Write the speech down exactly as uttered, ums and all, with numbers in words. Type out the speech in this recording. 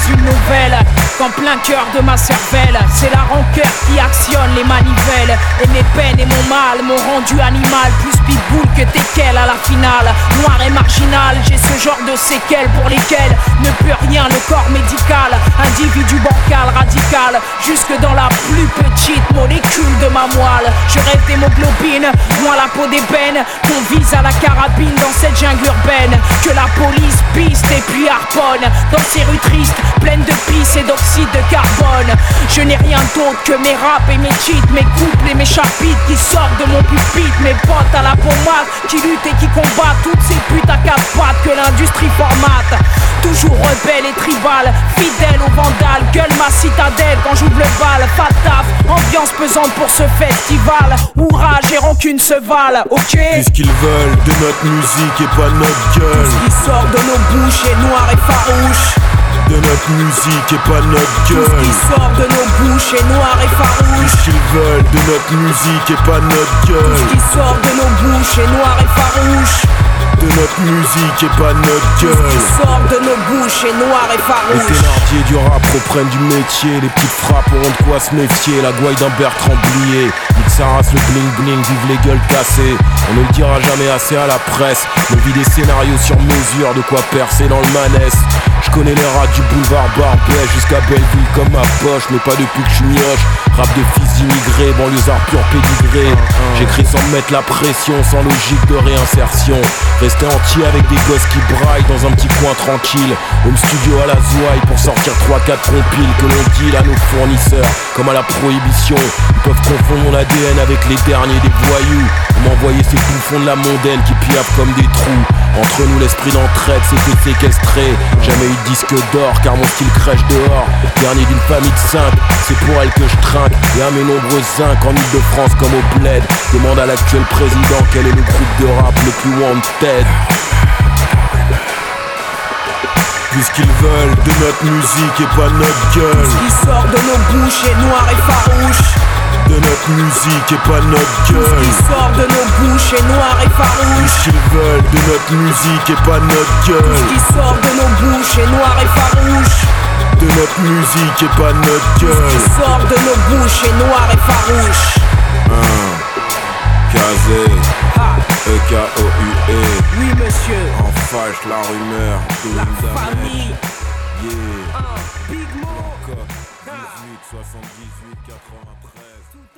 une nouvelle. Qu'en plein cœur de ma cervelle, c'est la rancœur qui actionne les manivelles. Et mes peines et mon mal m'ont rendu animal. Plus pitbull que teckel à la finale. Noir et marginal, j'ai ce genre de séquelles pour lesquelles ne peut rien le corps médical. Individu bancal, radical, jusque dans la plus petite molécule de ma moelle. Je rêve d'hémoglobine, moi la peau d'ébène, qu'on vise à la carabine dans cette jungle urbaine. Que la police piste et puis harponne dans ces rues tristes, pleines de pisse et d'oxyde de carbone. Je n'ai rien d'autre que mes raps et mes cheats, mes couples et mes chapitres qui sortent de mon pupitre. Mes potes à la pommade qui luttent et qui combattent toutes ces putes à quatre pattes que l'industrie formate. Toujours rebelle et tribal, fidèle aux vandales, gueule ma citadelle quand j'ouvre le bal. Pas de taf, ambiance pesante pour ce festival. Ouvrage et rancune se valent, ok? Puisqu'ils veulent de notre musique et pas de notre gueule. Tout ce qui sort de nos bouches est noir et farouche. De notre musique et pas de notre gueule. Tout ce qui sort de nos bouches est noir et farouche. Puisqu'ils veulent de notre musique et pas de notre gueule. Tout ce qui sort de nos bouches est noir et farouche. De notre musique et pas de notre Tout gueule. ce qui sort de nos bouches est noir et Les farouche. thénardiers du rap reprennent du métier. Les petites frappes auront de quoi se méfier. La gouaille d'un Bertrand Blier. Nique sa race le bling bling, vive les gueules cassées. On ne le dira jamais assez à la presse. On vit des scénarios sur mesure, de quoi percer dans le manès. Je connais les rats du boulevard Barbès jusqu'à Belleville comme ma poche, mais pas depuis que je suis mioche. Rap de fils d'immigrés, banlieusard pur pédigré. J'écris sans me mettre la pression, sans logique de réinsertion. Rester entier avec des gosses qui braillent dans un petit coin tranquille. Home studio à la zouaille pour sortir trois quatre compiles que l'on deal à nos fournisseurs. Comme à la prohibition, ils peuvent confondre mon A D N avec les derniers des voyous. M'envoyer ces bouffons de la mondaine qui piaffent comme des trous. Entre nous l'esprit d'entraide c'était séquestré. Jamais eu de disque d'or car mon style crèche dehors. Dernier d'une famille de cinq, c'est pour elle que je trinque. Et à mes nombreux zincs en Ile-de-France comme au bled. Demande à l'actuel président quel est le groupe de rap le plus wanted. Puisqu'ils veulent de notre musique et pas de notre gueule. Tout ce qui sort de nos bouches est noir et farouche. De notre musique et pas de notre Tout gueule. ce qui sort de nos bouches est noir et farouche. Puisqu'ils veulent de notre musique et pas de notre Tout gueule. ce qui sort de nos bouches est noir et farouche. De notre musique et pas de notre Tout ce gueule. qui sort de nos bouches est noir et farouche. Un Kazé, E K O U E. Oui monsieur, En fâche la rumeur de la Windamet. famille. Yeah. Un Big Mo. Encore dix-huit soixante-dix-huit quatre-vingt-treize.